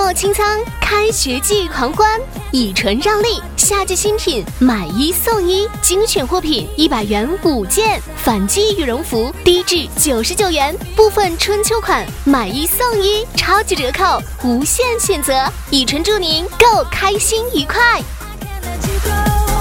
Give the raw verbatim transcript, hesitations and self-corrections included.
末清仓，开学季狂欢，以纯让利，夏季新品买一送一，精选货品一百元五件，反击羽绒服低至九十九元，部分春秋款买一送一，超级折扣，无限选择，以纯祝您购开心愉快。